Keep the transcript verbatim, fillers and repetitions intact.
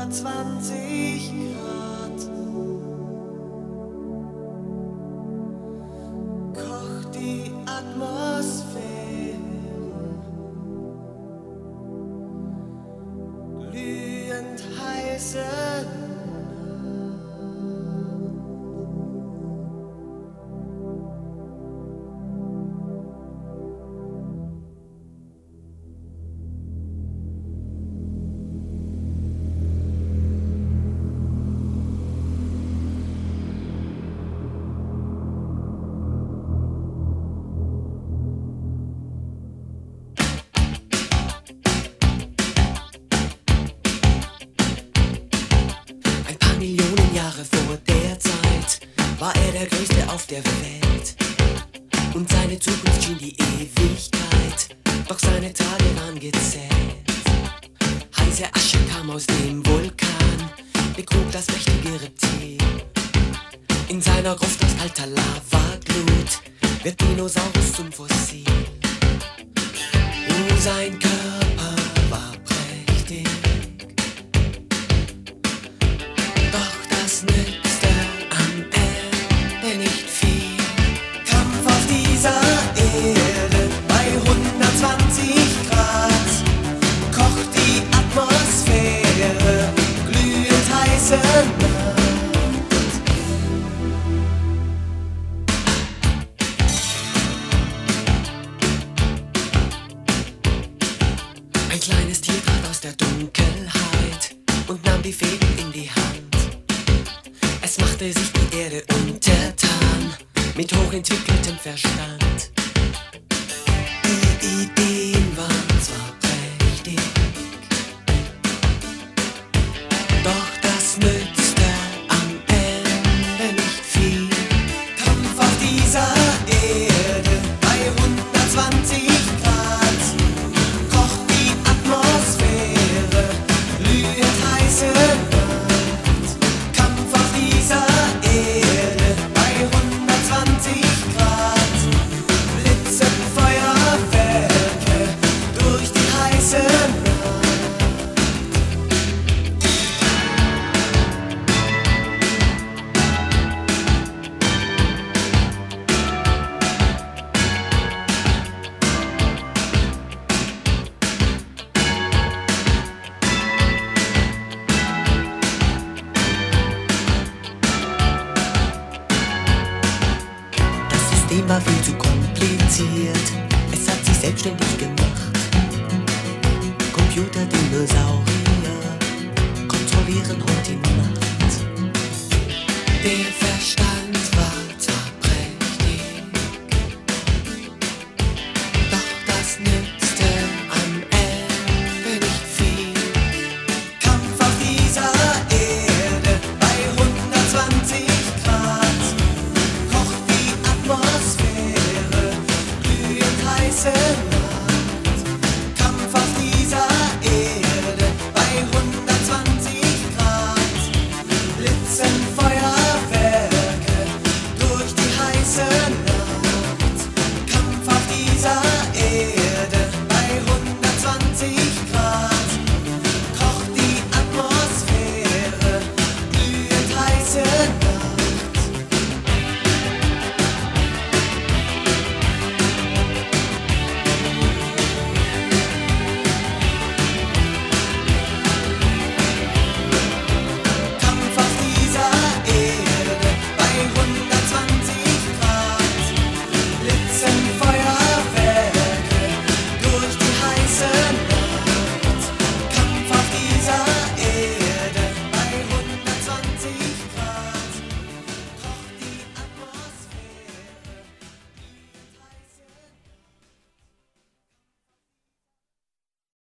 hundertzwanzig Grad. Kocht die Atmosphäre, glühend heiße Millionen Jahre vor der Zeit war er der Größte auf der Welt. Und seine Zukunft schien die Ewigkeit, doch seine Tage waren gezählt. Heiße Asche kam aus dem Vulkan, begrub das mächtige Reptil. In seiner Gruft aus kalter Lavaglut wird Dinosaurus zum Fossil. Oh, sein Körper war prächtig, nützte am Ende nicht viel. Kampf auf dieser Erde bei hundertzwanzig Grad. Kocht die Atmosphäre, glühend heiße Nacht. Ein kleines Tier trat aus der Dunkelheit und nahm die Fäden in die Hand. Es machte sich die Erde untertan, mit hochentwickeltem Verstand. Die Ideen waren zwar prächtig, doch das nützte am Ende nicht viel. Kampf auf dieser Erde bei hundertzwanzig Grad. Kocht die Atmosphäre, glühend heiße Nacht. Das System war viel zu kompliziert, es hat sich selbstständig gemacht. Computer, Dinosaurier